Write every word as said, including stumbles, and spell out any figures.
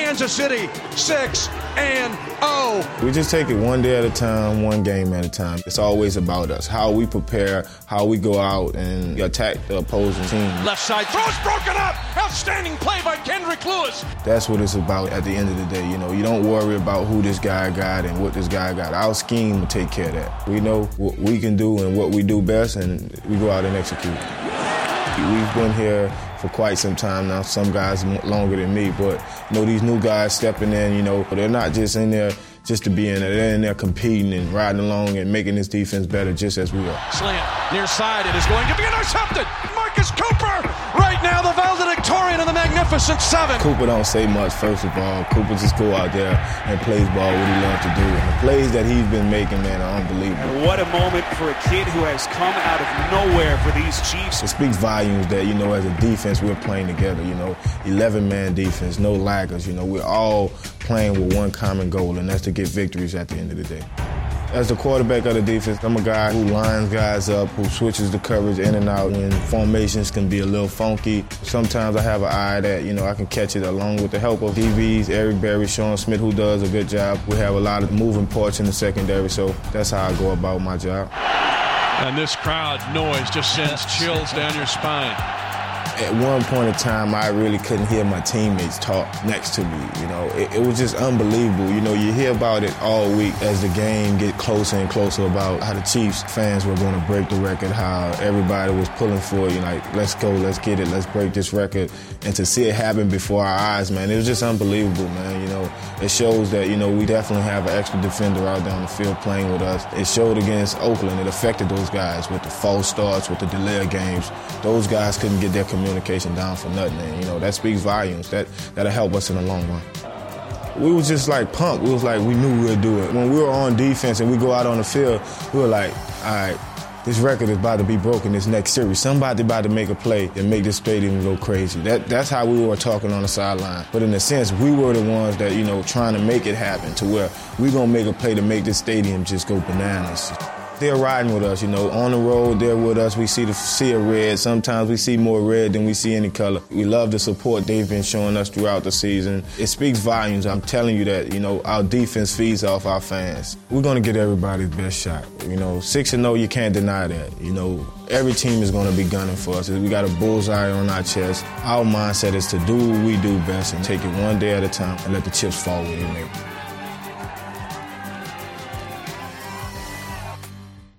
Kansas City six and oh. We just take it one day at a time, one game at a time. It's always about us, how we prepare, how we go out and attack the opposing team. Left side throws broken up. Outstanding play by Kendrick Lewis. That's what it's about at the end of the day. You know, you don't worry about who this guy got and what this guy got. Our scheme will take care of that. We know what we can do and what we do best, and we go out and execute. We've been here for quite some time now, some guys longer than me, but you know, these new guys stepping in, you know, they're not just in there just to be in there. They're in there competing and riding along and making this defense better just as we are. Slant, near side, it is going to be intercepted. Marcus Cooper, right now the valedictorian of the Magnificent Seven. Cooper don't say much, first of all. Cooper just go out there and plays ball what he loves to do. And the plays that he's been making, man, are unbelievable. And what a moment for a kid who has come out of nowhere for these Chiefs. It speaks volumes that, you know, as a defense, we're playing together, you know. eleven-man defense, no laggers, you know. We're all playing with one common goal, and that's to get victories at the end of the day. As the quarterback of the defense, I'm a guy who lines guys up, who switches the coverage in and out when formations can be a little funky. Sometimes I have an eye that, you know, I can catch it along with the help of D Bs, Eric Berry, Sean Smith, who does a good job. We have a lot of moving parts in the secondary, so that's how I go about my job. And this crowd noise just sends chills down your spine. At one point in time, I really couldn't hear my teammates talk next to me. You know, it, it was just unbelievable. You know, you hear about it all week as the game get closer and closer about how the Chiefs fans were going to break the record, how everybody was pulling for it. You know, like, let's go, let's get it, let's break this record. And to see it happen before our eyes, man, it was just unbelievable, man. You know, it shows that, you know, we definitely have an extra defender out there on the field playing with us. It showed against Oakland. It affected those guys with the false starts, with the delay of games. Those guys couldn't get their community communication down for nothing, and you know that speaks volumes. That that'll help us in the long run. We was just like pumped. We was like we knew we would do it. When we were on defense and we go out on the field, we were like, all right, this record is about to be broken this next series. Somebody about to make a play and make this stadium go crazy. That that's how we were talking on the sideline. But in a sense, we were the ones that, you know, trying to make it happen to where we gonna make a play to make this stadium just go bananas. They're riding with us, you know. On the road, they're with us. We see the sea of red. Sometimes we see more red than we see any color. We love the support they've been showing us throughout the season. It speaks volumes. I'm telling you that, you know, our defense feeds off our fans. We're going to get everybody's best shot. You know, six and oh, you can't deny that. You know, every team is going to be gunning for us. We got a bullseye on our chest. Our mindset is to do what we do best and take it one day at a time and let the chips fall where they may.